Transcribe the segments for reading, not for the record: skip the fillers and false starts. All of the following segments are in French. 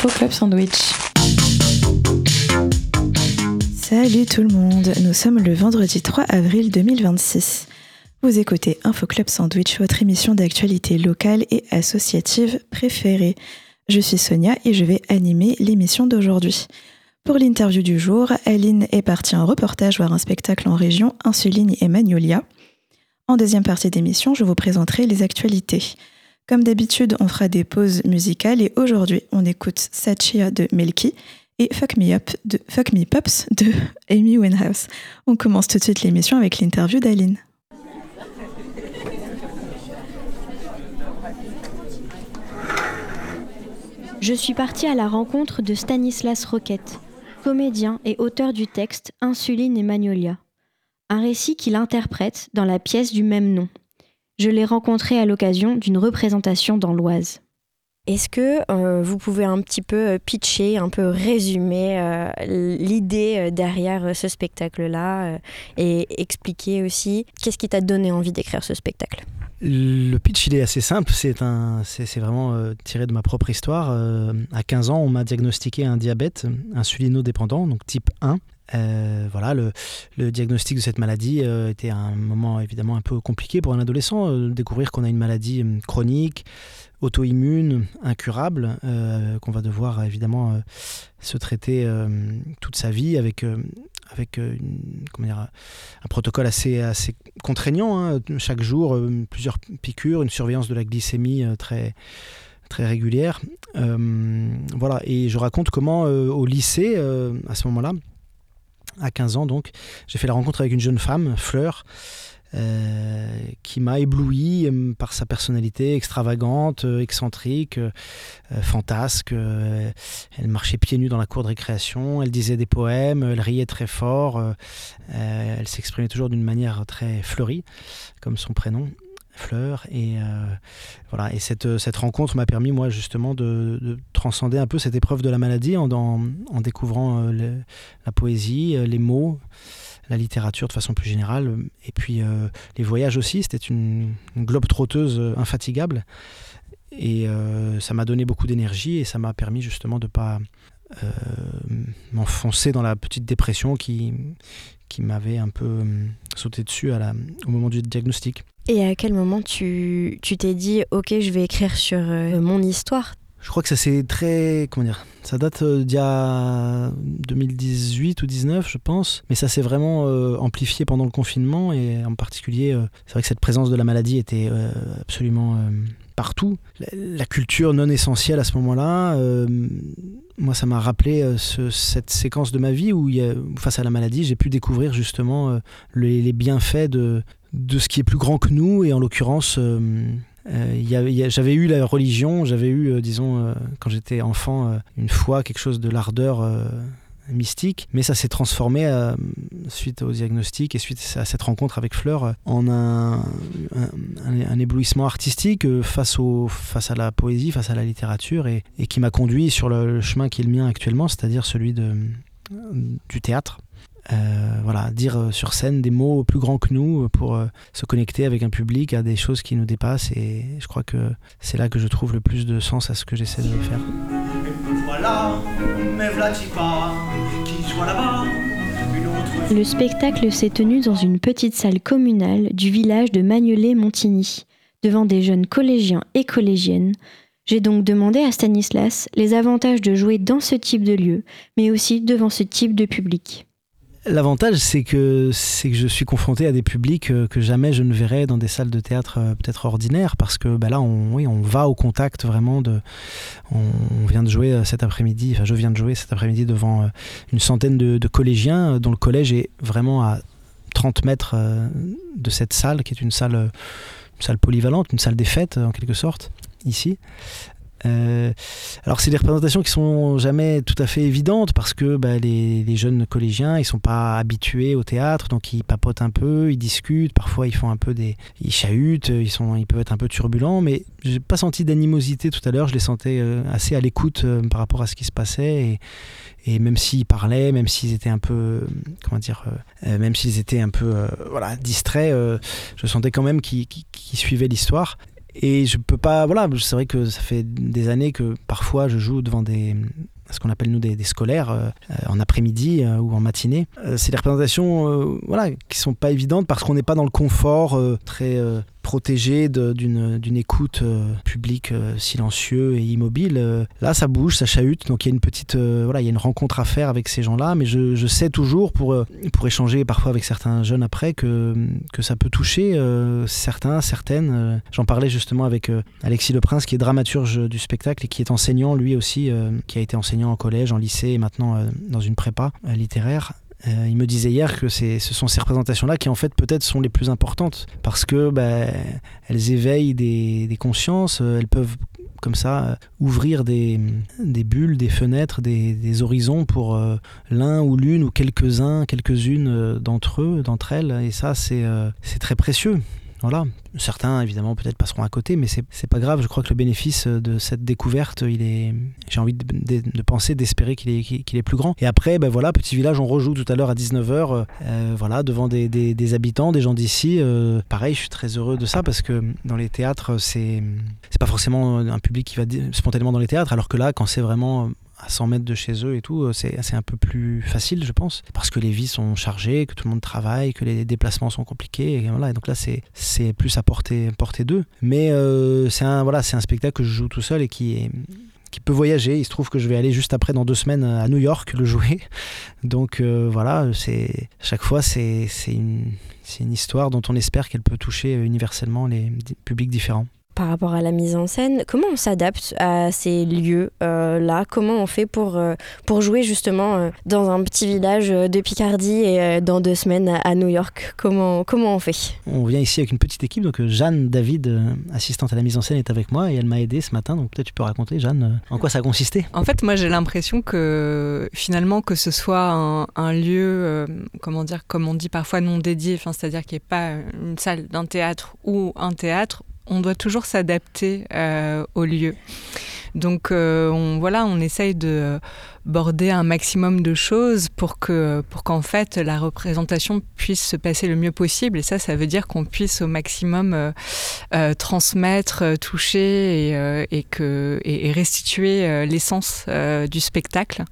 Info Club Sandwich. Salut tout le monde, nous sommes le vendredi 3 avril 2026. Vous écoutez Info Club Sandwich, votre émission d'actualité locale et associative préférée. Je suis Sonia et je vais animer l'émission d'aujourd'hui. Pour l'interview du jour, Aline est partie en reportage voir un spectacle en région Insuline et Magnolia. En deuxième partie d'émission, je vous présenterai les actualités. Comme d'habitude, on fera des pauses musicales et aujourd'hui, on écoute Satchia de Melky et Fuck Me Pops de Amy Winehouse. On commence tout de suite l'émission avec l'interview d'Aline. Je suis partie à la rencontre de Stanislas Roquette, comédien et auteur du texte Insuline et Magnolia, un récit qu'il interprète dans la pièce du même nom. Je l'ai rencontré à l'occasion d'une représentation dans l'Oise. Est-ce que vous pouvez un petit peu pitcher, un peu résumer l'idée derrière ce spectacle-là et expliquer aussi qu'est-ce qui t'a donné envie d'écrire ce spectacle ? Le pitch, il est assez simple, c'est vraiment tiré de ma propre histoire. À 15 ans, on m'a diagnostiqué un diabète insulino-dépendant, donc type 1. Voilà, le diagnostic de cette maladie était un moment évidemment un peu compliqué pour un adolescent. Découvrir qu'on a une maladie chronique, auto-immune, incurable, qu'on va devoir évidemment se traiter toute sa vie avec un protocole assez contraignant, hein. Chaque jour, plusieurs piqûres, une surveillance de la glycémie très régulière. Voilà, et je raconte comment au lycée, à ce moment-là, à 15 ans donc, j'ai fait la rencontre avec une jeune femme, Fleur, qui m'a ébloui par sa personnalité extravagante, excentrique, fantasque. Elle marchait pieds nus dans la cour de récréation, elle disait des poèmes, elle riait très fort, elle s'exprimait toujours d'une manière très fleurie, comme son prénom, Fleur. Et voilà. Et cette rencontre m'a permis, moi, justement, de transcender un peu cette épreuve de la maladie en découvrant la poésie, les mots, la littérature de façon plus générale, et puis les voyages aussi. C'était une globe-trotteuse infatigable, et ça m'a donné beaucoup d'énergie, et ça m'a permis justement de ne pas m'enfoncer dans la petite dépression qui m'avait un peu sauté dessus au moment du diagnostic. Et à quel moment tu t'es dit « Ok, je vais écrire sur mon histoire » ? Je crois que ça c'est ça date d'il y a 2018 ou 2019, je pense, mais ça s'est vraiment amplifié pendant le confinement, et en particulier, c'est vrai que cette présence de la maladie était absolument partout. La culture non essentielle à ce moment-là, moi ça m'a rappelé cette séquence de ma vie où face à la maladie, j'ai pu découvrir justement les bienfaits de ce qui est plus grand que nous, et en l'occurrence... j'avais eu la religion, j'avais eu, quand j'étais enfant, une foi, quelque chose de l'ardeur mystique, mais ça s'est transformé suite au diagnostic et suite à cette rencontre avec Fleur en un éblouissement artistique face à la poésie, face à la littérature, et qui m'a conduit sur le chemin qui est le mien actuellement, c'est-à-dire celui du théâtre. Voilà, dire sur scène des mots plus grands que nous pour se connecter avec un public à des choses qui nous dépassent, et je crois que c'est là que je trouve le plus de sens à ce que j'essaie de faire. Le spectacle s'est tenu dans une petite salle communale du village de Magnolet-Montigny, devant des jeunes collégiens et collégiennes. J'ai donc demandé à Stanislas les avantages de jouer dans ce type de lieu, mais aussi devant ce type de public. L'avantage, c'est que je suis confronté à des publics que jamais je ne verrais dans des salles de théâtre peut-être ordinaires, parce que là, on va au contact vraiment on vient de jouer cet après-midi, je viens de jouer cet après-midi devant une centaine de collégiens, dont le collège est vraiment à 30 mètres de cette salle, qui est une salle polyvalente, une salle des fêtes en quelque sorte, ici. Alors c'est des représentations qui sont jamais tout à fait évidentes, parce que les jeunes collégiens, ils sont pas habitués au théâtre, donc ils papotent un peu, ils discutent, parfois ils font ils chahutent, ils peuvent être un peu turbulents, mais j'ai pas senti d'animosité tout à l'heure. Je les sentais assez à l'écoute par rapport à ce qui se passait, et même s'ils parlaient, même s'ils étaient un peu distraits, je sentais quand même qu'ils suivaient l'histoire. Et je peux pas, voilà, c'est vrai que ça fait des années que parfois je joue devant ce qu'on appelle nous des scolaires en après-midi ou en matinée. C'est des représentations qui sont pas évidentes parce qu'on n'est pas dans le confort très protégé d'une écoute publique silencieux et immobile. Là, ça bouge, ça chahute, donc il y a une petite, il y a une rencontre à faire avec ces gens-là, mais je sais toujours pour échanger parfois avec certains jeunes après que ça peut toucher certaines. J'en parlais justement avec Alexis Leprince, qui est dramaturge du spectacle et qui est enseignant lui aussi, qui a été enseignant en collège, en lycée et maintenant dans une prépa littéraire. Il me disait hier que ce sont ces représentations-là qui en fait peut-être sont les plus importantes parce que elles éveillent des consciences, elles peuvent comme ça ouvrir des bulles, des fenêtres, des horizons pour l'un ou l'une ou quelques-unes d'entre elles, et ça c'est très précieux. Voilà. Certains, évidemment, peut-être passeront à côté, mais c'est pas grave. Je crois que le bénéfice de cette découverte, j'ai envie de penser, d'espérer qu'il est plus grand. Et après, Petit Village, on rejoue tout à l'heure à 19h, devant des habitants, des gens d'ici. Pareil, je suis très heureux de ça parce que dans les théâtres, c'est pas forcément un public qui va spontanément dans les théâtres, alors que là, quand c'est vraiment à 100 mètres de chez eux et tout, c'est un peu plus facile, je pense, parce que les vies sont chargées, que tout le monde travaille, que les déplacements sont compliqués, et voilà. Et donc là, c'est plus à portée d'eux. Mais c'est un spectacle que je joue tout seul et qui peut voyager. Il se trouve que je vais aller juste après, dans 2 semaines, à New York, le jouer. Donc chaque fois, c'est une histoire dont on espère qu'elle peut toucher universellement les publics différents. Par rapport à la mise en scène, comment on s'adapte à ces lieux-là ? Comment on fait pour jouer justement dans un petit village de Picardie et dans 2 semaines à New York ? Comment on fait ? On vient ici avec une petite équipe, donc Jeanne David, assistante à la mise en scène, est avec moi et elle m'a aidé ce matin, donc peut-être tu peux raconter, Jeanne, en quoi ça a consisté ? En fait, moi j'ai l'impression que finalement que ce soit un lieu, comme on dit parfois non dédié, c'est-à-dire qu'il n'y ait pas une salle d'un théâtre ou un théâtre, on doit toujours s'adapter au lieu. Donc on essaye de border un maximum de choses pour qu'en fait la représentation puisse se passer le mieux possible, et ça veut dire qu'on puisse au maximum transmettre, toucher et restituer l'essence du spectacle.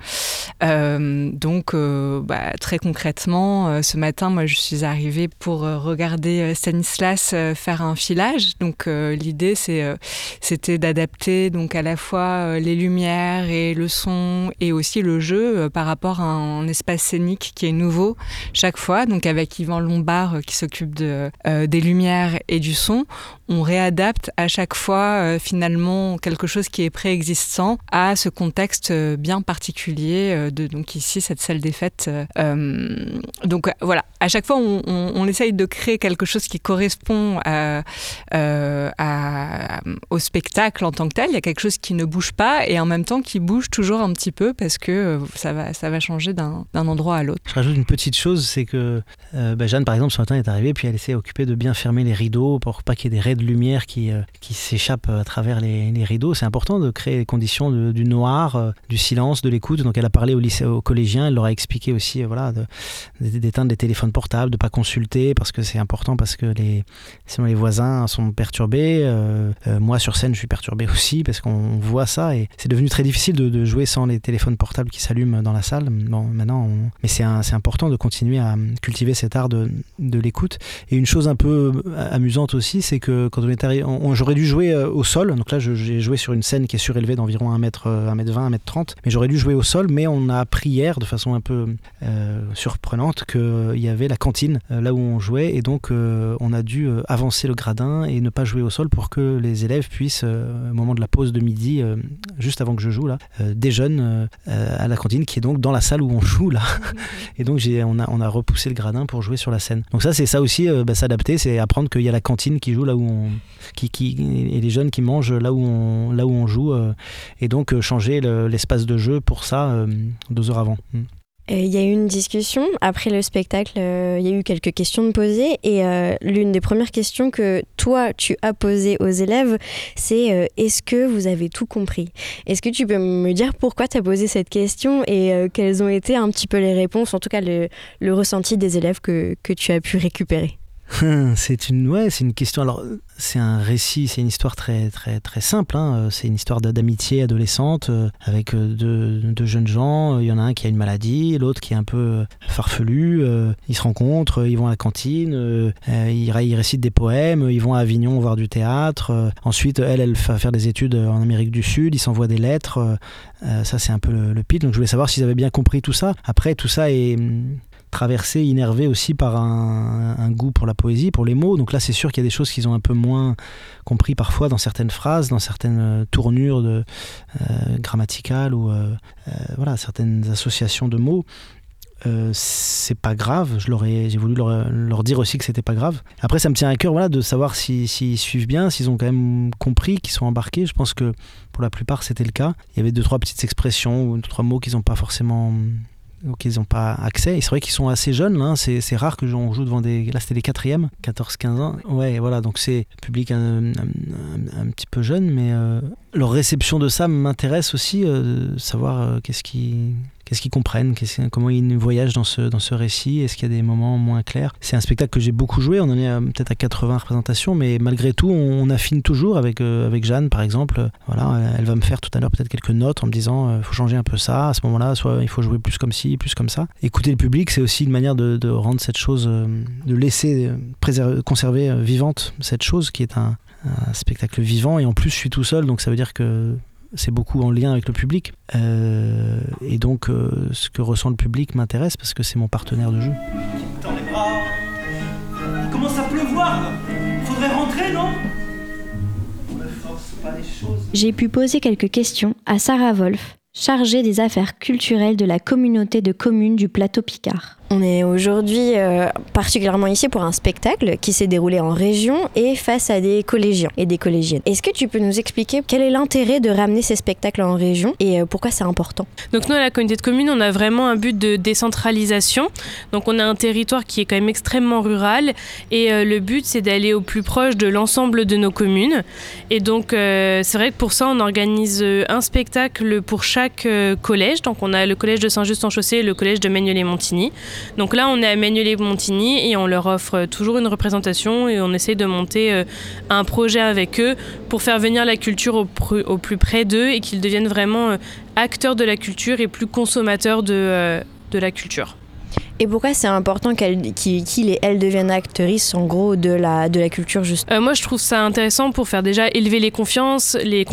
Donc très concrètement, ce matin moi je suis arrivée pour regarder Stanislas faire un filage. Donc l'idée c'était d'adapter donc à la fois les lumières et le son et aussi le jeu par rapport à un espace scénique qui est nouveau chaque fois. Donc avec Yvan Lombard qui s'occupe des lumières et du son, on réadapte à chaque fois finalement quelque chose qui est préexistant à ce contexte bien particulier donc ici cette salle des fêtes. Donc voilà, à chaque fois on essaye de créer quelque chose qui correspond au spectacle en tant que tel. Il y a quelque chose qui ne bouge pas et en même temps qui bouge toujours un petit peu parce que ça va changer d'un endroit à l'autre. Je rajoute une petite chose, c'est que Jeanne par exemple ce matin est arrivée puis elle s'est occupée de bien fermer les rideaux pour pas qu'il y ait des raies de lumière qui s'échappent à travers les rideaux. C'est important de créer les conditions du noir, du silence, de l'écoute. Donc elle a parlé aux collégiens, elle leur a expliqué aussi d'éteindre les téléphones portables, de pas consulter parce que c'est important, parce que sinon les voisins sont perturbés. Moi sur scène je suis perturbé aussi parce qu'on voit ça et c'est devenu très difficile de jouer sans les téléphones portables qui s'allument dans la salle. Bon, maintenant mais c'est important de continuer à cultiver cet art de l'écoute. Et une chose un peu amusante aussi, c'est que quand on est arrivé, j'aurais dû jouer au sol. Donc là j'ai joué sur une scène qui est surélevée d'environ 1m20, 1m30, mais j'aurais dû jouer au sol. Mais on a appris hier de façon un peu surprenante qu'il y avait la cantine là où on jouait, et donc on a dû avancer le gradin et ne pas jouer au sol pour que les élèves puissent au moment de la pause de midi, juste avant que je joue là, déjeunent à la cantine qui est donc dans la salle où on joue là. Et donc on a repoussé le gradin pour jouer sur la scène. Donc ça c'est ça aussi, s'adapter, c'est apprendre qu'il y a la cantine qui joue là où et les jeunes qui mangent là où on joue, et donc changer l'espace de jeu pour ça 2 heures avant. Il y a eu une discussion après le spectacle, il y a eu quelques questions de poser, et l'une des premières questions que toi tu as posées aux élèves, c'est est-ce que vous avez tout compris ? Est-ce que tu peux me dire pourquoi tu as posé cette question et quelles ont été un petit peu les réponses, en tout cas le ressenti des élèves que tu as pu récupérer ? C'est une question. Alors, c'est un récit, c'est une histoire très, très, très simple. C'est une histoire d'amitié adolescente avec deux jeunes gens. Il y en a un qui a une maladie, l'autre qui est un peu farfelu. Ils se rencontrent, ils vont à la cantine, ils récitent des poèmes, ils vont à Avignon voir du théâtre. Ensuite, elle va faire des études en Amérique du Sud, ils s'envoient des lettres. Ça, c'est un peu le pitch. Donc, je voulais savoir s'ils avaient bien compris tout ça. Après, tout ça est traversé, innervé aussi par un goût pour la poésie, pour les mots. Donc là, c'est sûr qu'il y a des choses qu'ils ont un peu moins compris parfois dans certaines phrases, dans certaines tournures grammaticales ou voilà, certaines associations de mots. C'est pas grave, j'ai voulu leur dire aussi que c'était pas grave. Après, ça me tient à cœur, voilà, de savoir s'ils suivent bien, s'ils ont quand même compris, qu'ils sont embarqués. Je pense que pour la plupart, c'était le cas. Il y avait 2-3 petites expressions ou 2-3 mots qu'ils n'ont pas forcément, auxquels ils n'ont pas accès. Et c'est vrai qu'ils sont assez jeunes, là. C'est rare que on joue devant là, c'était les 4e, 14-15 ans. Ouais, voilà, donc c'est public un petit peu jeune, mais leur réception de ça m'intéresse aussi, savoir qu'est-ce qu'ils comprennent, comment ils voyagent dans ce récit, est-ce qu'il y a des moments moins clairs. C'est un spectacle que j'ai beaucoup joué, on en est peut-être à 80 représentations, mais malgré tout, on affine toujours avec Jeanne, par exemple. Voilà, elle va me faire tout à l'heure peut-être quelques notes en me disant faut changer un peu ça, à ce moment-là, soit il faut jouer plus comme ci, plus comme ça. Écouter le public, c'est aussi une manière de rendre cette chose, de laisser conserver vivante cette chose qui est un spectacle vivant, et en plus je suis tout seul, donc ça veut dire que c'est beaucoup en lien avec le public. Et donc, ce que ressent le public m'intéresse parce que c'est mon partenaire de jeu. Dans les bras. Il commence à pleuvoir. Faudrait rentrer, non? On ne force pas les choses. J'ai pu poser quelques questions à Sarah Wolf, chargée des affaires culturelles de la communauté de communes du Plateau Picard. On est aujourd'hui particulièrement ici pour un spectacle qui s'est déroulé en région et face à des collégiens et des collégiennes. Est-ce que tu peux nous expliquer quel est l'intérêt de ramener ces spectacles en région et pourquoi c'est important? Donc nous, à la communauté de communes, on a vraiment un but de décentralisation. Donc on a un territoire qui est quand même extrêmement rural et le but, c'est d'aller au plus proche de l'ensemble de nos communes. Et donc c'est vrai que pour ça, on organise un spectacle pour chaque collège. Donc on a le collège de Saint-Just-en-Chaussée et le collège de Maignelet-Montigny. Donc là, on est à Maignelet-Montigny et on leur offre toujours une représentation et on essaie de monter un projet avec eux pour faire venir la culture au plus près d'eux et qu'ils deviennent vraiment acteurs de la culture et plus consommateurs de la culture. Et pourquoi c'est important qu'ils et elles deviennent actrices en gros de la culture juste? Moi je trouve ça intéressant pour faire déjà élever les consciences,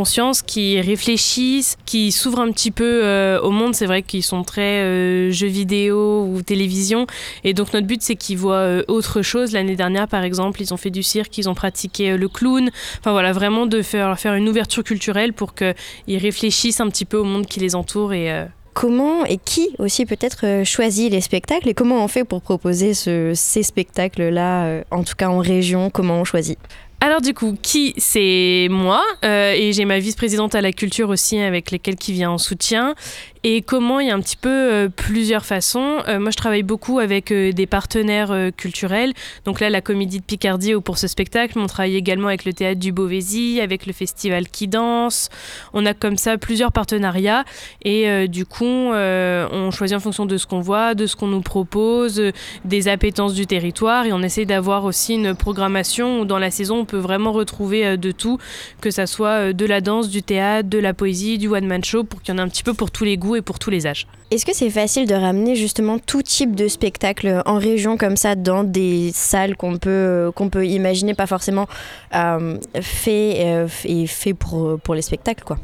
qui réfléchissent, qui s'ouvrent un petit peu au monde. C'est vrai qu'ils sont très jeux vidéo ou télévision et donc notre but c'est qu'ils voient autre chose. L'année dernière par exemple ils ont fait du cirque, ils ont pratiqué le clown. Enfin voilà, vraiment de faire une ouverture culturelle pour qu'ils réfléchissent un petit peu au monde qui les entoure et comment et qui aussi peut-être choisit les spectacles et comment on fait pour proposer ces spectacles-là, en tout cas en région, comment on choisit? Alors du coup, qui? C'est moi et j'ai ma vice-présidente à la culture aussi avec lesquelles qui vient en soutien. Et comment? Il y a un petit peu plusieurs façons. Moi, je travaille beaucoup avec des partenaires culturels. Donc là, la Comédie de Picardie pour ce spectacle. Mais on travaille également avec le Théâtre du Beauvaisis, avec le Festival Qui Danse. On a comme ça plusieurs partenariats. Et du coup, on choisit en fonction de ce qu'on voit, de ce qu'on nous propose, des appétences du territoire. Et on essaie d'avoir aussi une programmation où dans la saison, on peut vraiment retrouver de tout, que ça soit de la danse, du théâtre, de la poésie, du one-man show, pour qu'il y en ait un petit peu pour tous les goûts et pour tous les âges. Est-ce que c'est facile de ramener justement tout type de spectacle en région comme ça dans des salles qu'on peut imaginer, pas forcément fait pour les spectacles quoi?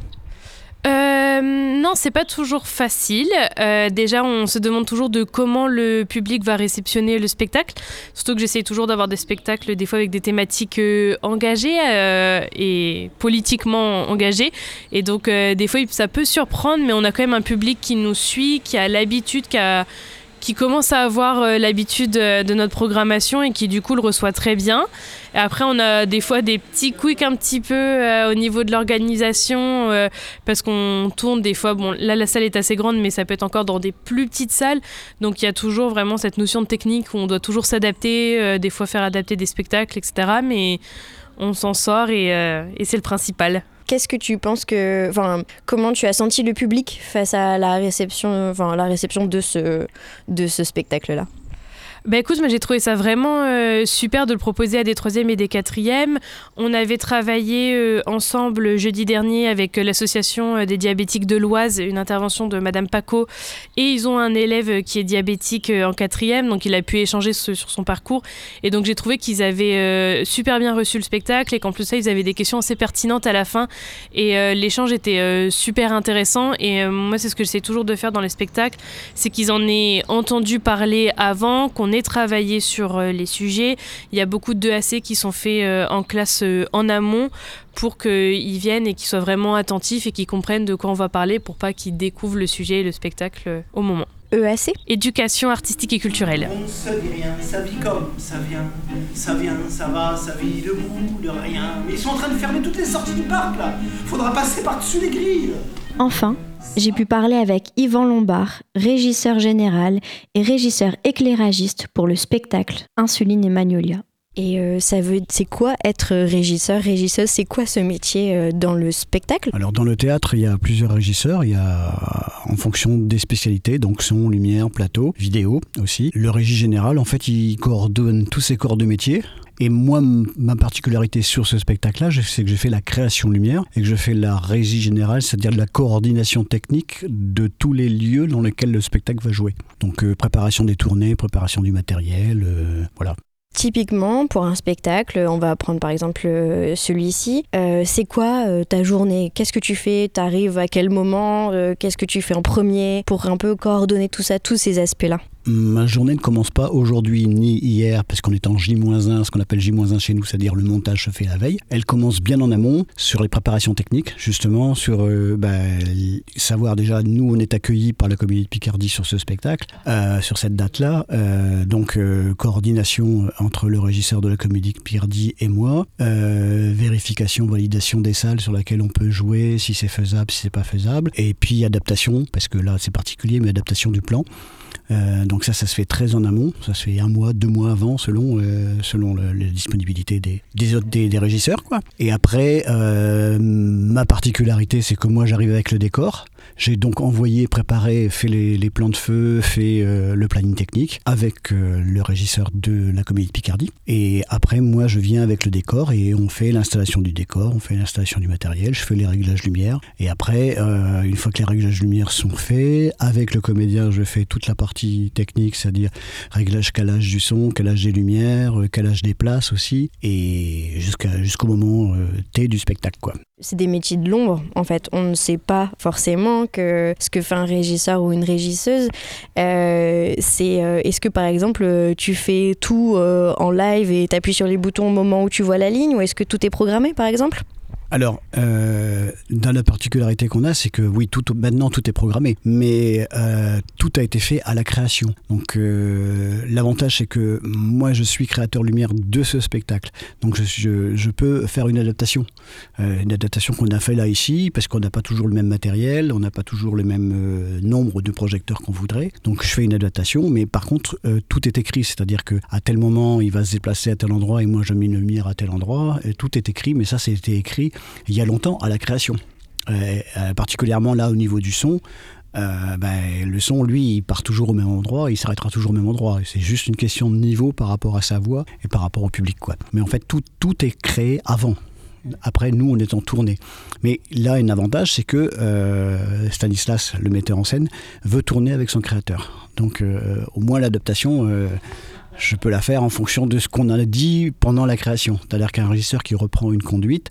Non, c'est pas toujours facile. Déjà, on se demande toujours de comment le public va réceptionner le spectacle. Surtout que j'essaie toujours d'avoir des spectacles, des fois avec des thématiques engagées et politiquement engagées. Et donc, des fois, ça peut surprendre, mais on a quand même un public qui nous suit, qui a l'habitude, qui commence à avoir l'habitude de notre programmation et qui du coup le reçoit très bien. Et après on a des fois des petits couics un petit peu au niveau de l'organisation parce qu'on tourne des fois, bon là la salle est assez grande mais ça peut être encore dans des plus petites salles, donc il y a toujours vraiment cette notion de technique où on doit toujours s'adapter, des fois faire adapter des spectacles etc. Mais on s'en sort et c'est le principal. Qu'est-ce que tu penses comment tu as senti le public face à la réception de ce spectacle-là? Bah écoute, moi j'ai trouvé ça vraiment super de le proposer à des 3e et des 4e. On avait travaillé ensemble jeudi dernier avec l'association des diabétiques de l'Oise, une intervention de Madame Paco, et ils ont un élève qui est diabétique en 4e, donc il a pu échanger sur son parcours, et donc j'ai trouvé qu'ils avaient super bien reçu le spectacle et qu'en plus ça ils avaient des questions assez pertinentes à la fin, et l'échange était super intéressant, et moi c'est ce que j'essaie toujours de faire dans les spectacles, c'est qu'ils en aient entendu parler avant, qu'on ait travaillé sur les sujets. Il y a beaucoup de 2AC qui sont faits en classe en amont pour qu'ils viennent et qu'ils soient vraiment attentifs et qu'ils comprennent de quoi on va parler pour pas qu'ils découvrent le sujet et le spectacle au moment. EAC ? Éducation artistique et culturelle. On ne se dit rien, ça vit comme ça vient, ça va, ça vit debout, de rien. Mais ils sont en train de fermer toutes les sorties du parc là. Faudra passer par-dessus les grilles. Enfin, j'ai pu parler avec Yvan Lombard, régisseur général et régisseur éclairagiste pour le spectacle Insuline et Magnolia. Et c'est quoi être régisseur, régisseuse ? C'est quoi ce métier dans le spectacle ? Alors dans le théâtre, il y a plusieurs régisseurs. Il y a en fonction des spécialités, donc son, lumière, plateau, vidéo aussi. Le régie général, en fait, il coordonne tous ces corps de métier. Et moi, ma particularité sur ce spectacle-là, c'est que j'ai fait la création lumière et que je fais la régie générale, c'est-à-dire la coordination technique de tous les lieux dans lesquels le spectacle va jouer. Donc préparation des tournées, préparation du matériel, voilà. Typiquement, pour un spectacle, on va prendre par exemple celui-ci, c'est quoi ta journée ? Qu'est-ce que tu fais ? T'arrives à quel moment ? Qu'est-ce que tu fais en premier ? Pour un peu coordonner tout ça, tous ces aspects-là. Ma journée ne commence pas aujourd'hui ni hier, parce qu'on est en J-1, ce qu'on appelle J-1 chez nous, c'est-à-dire le montage se fait la veille. Elle commence bien en amont, sur les préparations techniques, justement, sur savoir déjà, nous on est accueillis par la Comédie de Picardie sur ce spectacle, sur cette date-là, donc coordination entre le régisseur de la Comédie de Picardie et moi, vérification, validation des salles sur lesquelles on peut jouer, si c'est faisable, si c'est pas faisable, et puis adaptation, parce que là c'est particulier, mais adaptation du plan. Donc ça se fait très en amont, ça se fait 1 mois, 2 mois avant selon la disponibilité des régisseurs, quoi. Et après, ma particularité, c'est que moi j'arrive avec le décor. J'ai donc envoyé, préparé, fait les plans de feu, fait le planning technique avec le régisseur de la Comédie de Picardie. Et après, moi, je viens avec le décor et on fait l'installation du décor, on fait l'installation du matériel, je fais les réglages lumière. Et après, une fois que les réglages lumière sont faits, avec le comédien, je fais toute la partie technique, c'est-à-dire réglage, calage du son, calage des lumières, calage des places aussi, et jusqu'au moment T du spectacle, quoi. C'est des métiers de l'ombre, en fait. On ne sait pas forcément que ce que fait un régisseur ou une régisseuse. Est-ce que, par exemple, tu fais tout en live et t'appuies sur les boutons au moment où tu vois la ligne, ou est-ce que tout est programmé, par exemple ? Alors, dans la particularité qu'on a, c'est que oui, maintenant tout est programmé, mais tout a été fait à la création. Donc l'avantage, c'est que moi, je suis créateur lumière de ce spectacle. Donc je peux faire une adaptation qu'on a fait là ici, parce qu'on n'a pas toujours le même matériel, on n'a pas toujours le même nombre de projecteurs qu'on voudrait. Donc je fais une adaptation, mais par contre, tout est écrit, c'est-à-dire qu'à tel moment, il va se déplacer à tel endroit et moi, je mets une lumière à tel endroit. Et tout est écrit, mais ça, c'était écrit il y a longtemps à la création, particulièrement là au niveau du son. Le son, lui, il part toujours au même endroit, il s'arrêtera toujours au même endroit. C'est juste une question de niveau par rapport à sa voix et par rapport au public, quoi. Mais en fait, tout est créé avant. Après, nous, on est en tournée. Mais là, un avantage, c'est que Stanislas, le metteur en scène, veut tourner avec son créateur. Donc, au moins, l'adaptation... je peux la faire en fonction de ce qu'on a dit pendant la création. C'est-à-dire qu'un régisseur qui reprend une conduite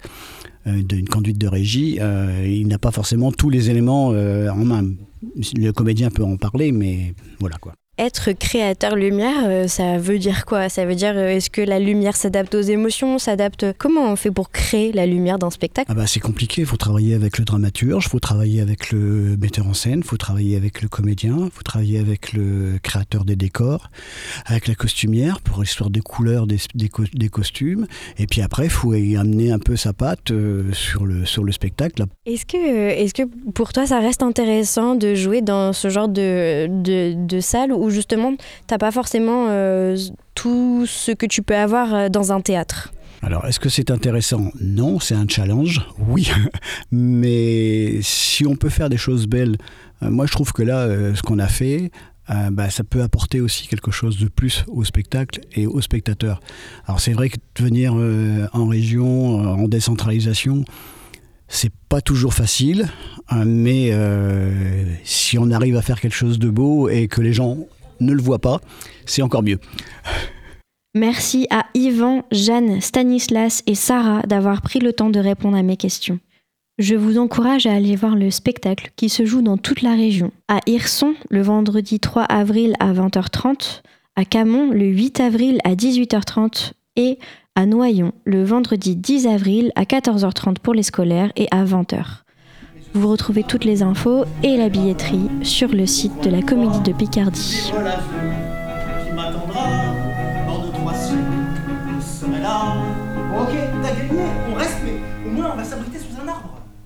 de régie, il n'a pas forcément tous les éléments en main. Le comédien peut en parler, mais voilà, quoi. Être créateur lumière, ça veut dire quoi ? Ça veut dire, est-ce que la lumière s'adapte aux émotions, Comment on fait pour créer la lumière d'un spectacle ? C'est compliqué, il faut travailler avec le dramaturge, il faut travailler avec le metteur en scène, il faut travailler avec le comédien, il faut travailler avec le créateur des décors, avec la costumière pour l'histoire des couleurs des costumes, et puis après, il faut y amener un peu sa patte sur le spectacle. Est-ce que pour toi, ça reste intéressant de jouer dans ce genre de salle où justement, t'as pas forcément tout ce que tu peux avoir dans un théâtre ? Alors, est-ce que c'est intéressant ? Non, c'est un challenge, oui. Mais si on peut faire des choses belles, moi je trouve que là, ce qu'on a fait, ça peut apporter aussi quelque chose de plus au spectacle et aux spectateurs. Alors c'est vrai que de venir en région, en décentralisation, c'est pas toujours facile, mais si on arrive à faire quelque chose de beau et que les gens ne le voient pas, c'est encore mieux. Merci à Yvan, Jeanne, Stanislas et Sarah d'avoir pris le temps de répondre à mes questions. Je vous encourage à aller voir le spectacle qui se joue dans toute la région. À Hirson, le vendredi 3 avril à 20h30, à Camon, le 8 avril à 18h30 et à Noyon, le vendredi 10 avril à 14h30 pour les scolaires et à 20h. Vous retrouvez toutes les infos et la billetterie sur le site de la Comédie de Picardie. Voilà qui m'attendra dans 2-3 semaines. Je serai là. Bon, ok, t'as gagné, on reste, mais au moins on va s'abriter sous un arbre.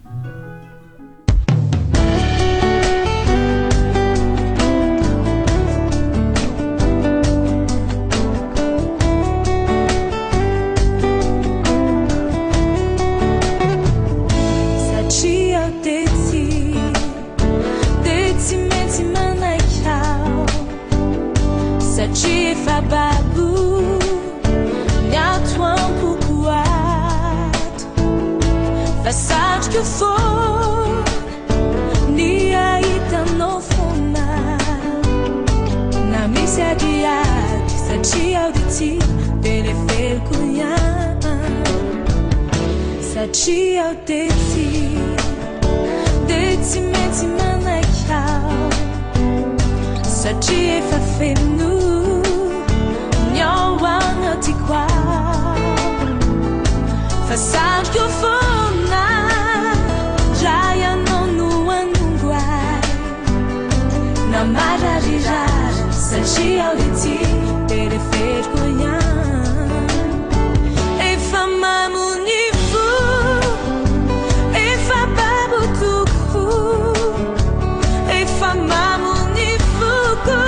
Babu, nyatwan pukuat, façade que for, ni aita no fuma, na missa diat, sachi auditi, telefel kunyan, sachi auditi, deti meti manakau, sachi fafenu. Façade que fona, jaya no nuanguai, na marajija, sachi auditi, perefeito conhan, e fama munifu, e fababu tuku, e fama munifuku.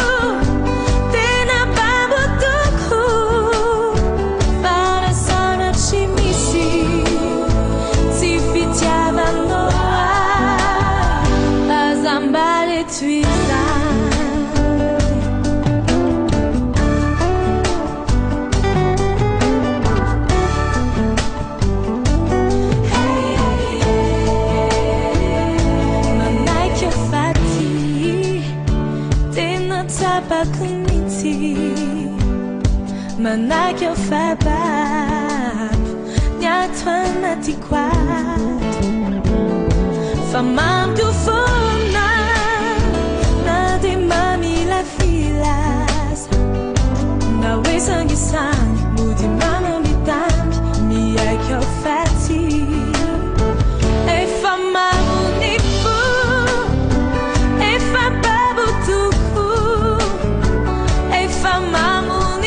Manak eu fabab, nyatwan atiquat, famam que fona, na de mami la filas, na we sangue sangue, mudi mama me tangue, mia que eu fati, e famam unifu, e fababu tuku, e famam.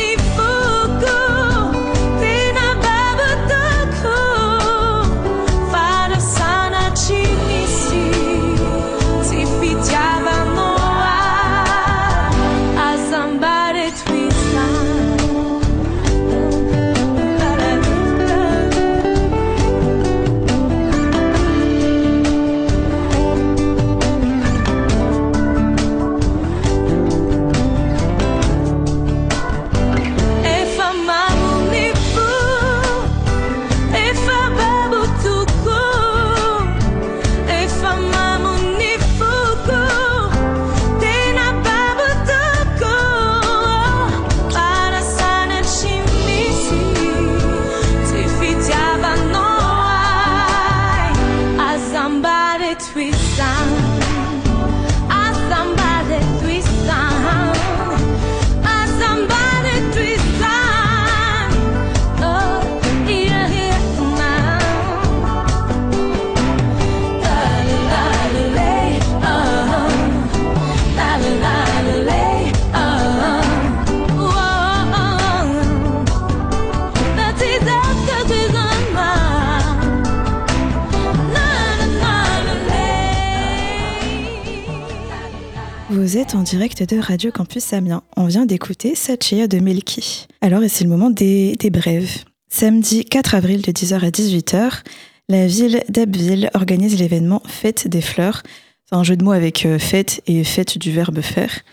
Vous êtes en direct de Radio Campus Amiens. On vient d'écouter Satchia de Melki. Alors, c'est le moment des brèves. Samedi 4 avril de 10h à 18h, la ville d'Abbeville organise l'événement Fête des fleurs. C'est un jeu de mots avec fête et fête du verbe faire.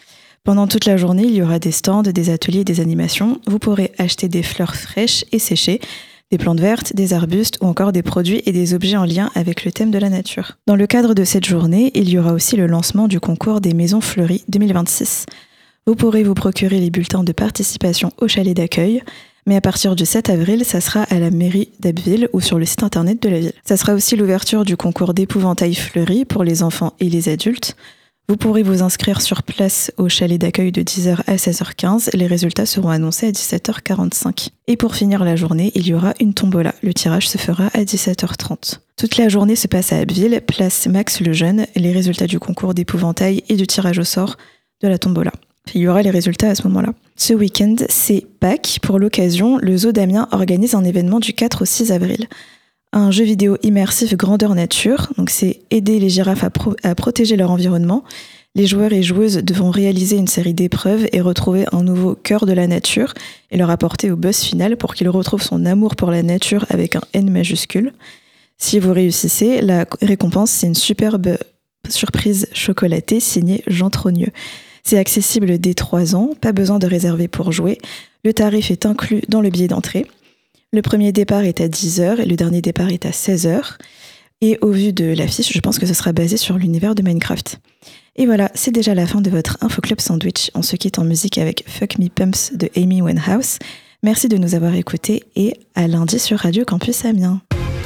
Pendant toute la journée, il y aura des stands, des ateliers, des animations. Vous pourrez acheter des fleurs fraîches et séchées, des plantes vertes, des arbustes ou encore des produits et des objets en lien avec le thème de la nature. Dans le cadre de cette journée, il y aura aussi le lancement du concours des Maisons Fleuries 2026. Vous pourrez vous procurer les bulletins de participation au chalet d'accueil, mais à partir du 7 avril, ça sera à la mairie d'Abbeville ou sur le site internet de la ville. Ça sera aussi l'ouverture du concours d'épouvantail fleuri pour les enfants et les adultes. Vous pourrez vous inscrire sur place au chalet d'accueil de 10h à 16h15. Les résultats seront annoncés à 17h45. Et pour finir la journée, il y aura une tombola. Le tirage se fera à 17h30. Toute la journée se passe à Abbeville, place Max le Jeune, les résultats du concours d'épouvantail et du tirage au sort de la tombola. Il y aura les résultats à ce moment-là. Ce week-end, c'est Pâques. Pour l'occasion, le Zoo d'Amiens organise un événement du 4 au 6 avril. Un jeu vidéo immersif grandeur nature, donc c'est aider les girafes à protéger leur environnement. Les joueurs et joueuses devront réaliser une série d'épreuves et retrouver un nouveau cœur de la nature et le rapporter au boss final pour qu'il retrouve son amour pour la nature avec un N majuscule. Si vous réussissez, la récompense, c'est une superbe surprise chocolatée signée Jean Trogneux. C'est accessible dès 3 ans, pas besoin de réserver pour jouer. Le tarif est inclus dans le billet d'entrée. Le premier départ est à 10h et le dernier départ est à 16h. Et au vu de l'affiche, je pense que ce sera basé sur l'univers de Minecraft. Et voilà, c'est déjà la fin de votre Infoclub Sandwich. On se quitte en musique avec Fuck Me Pumps de Amy Winehouse. Merci de nous avoir écoutés et à lundi sur Radio Campus Amiens.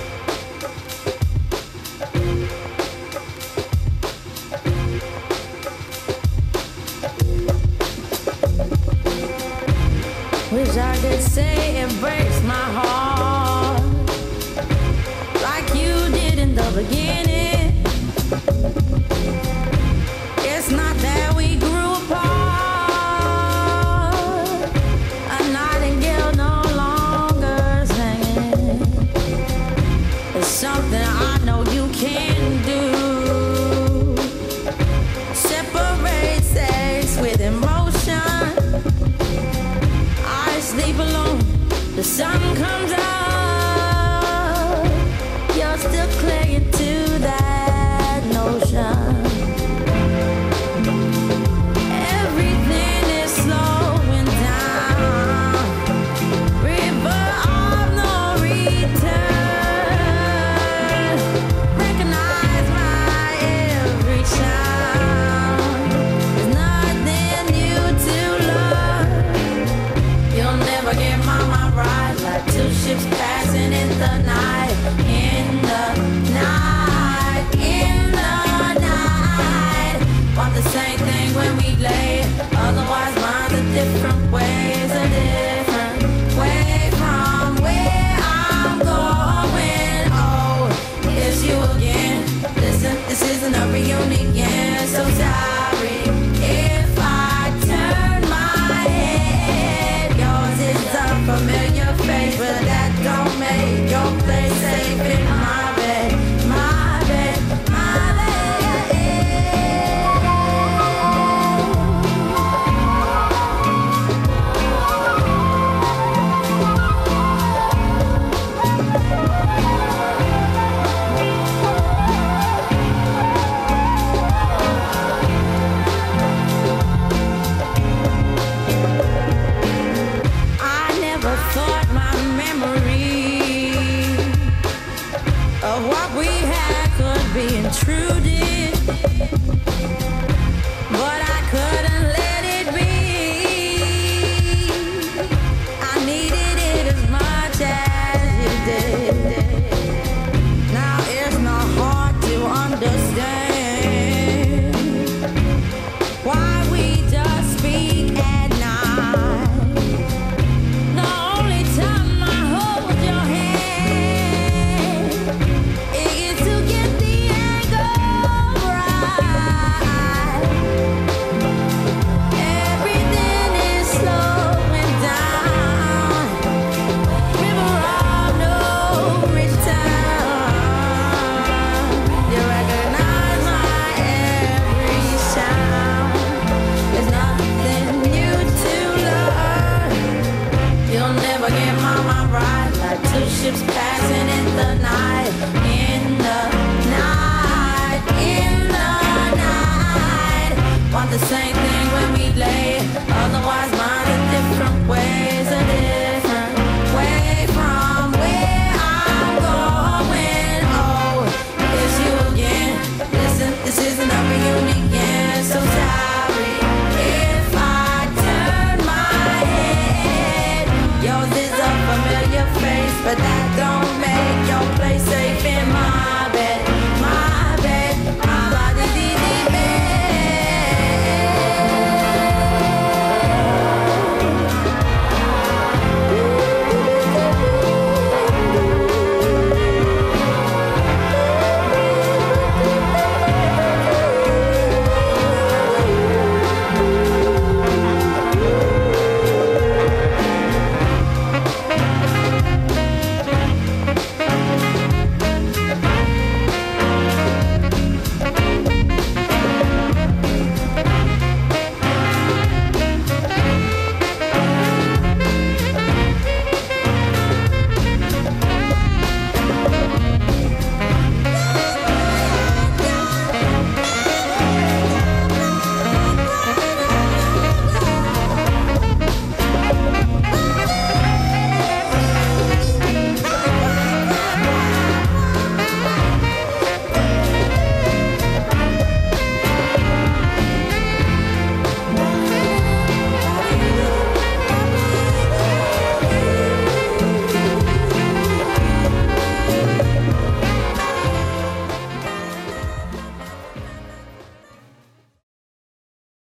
Wish I could say it breaks my heart like you did in the beginning. It's not that we grew apart. A nightingale no longer singing. It's something I know you can do. Separate sex with emotion. Sleep alone, the sun comes out. You're still clinging to that notion. Everything is slowing down. River of no return. Recognize my every sound. There's nothing new to learn. You'll never get my mind right, like 2 ships passing in the night, in the night, in the night. Want the same thing when we lay, otherwise minds are different ways, a different way from where I'm going. Oh, it's you again. Listen, this isn't a reunion, so sorry if I turn my head. It's a familiar face, but that don't make your place safe in my bed, my bed, my bed. True.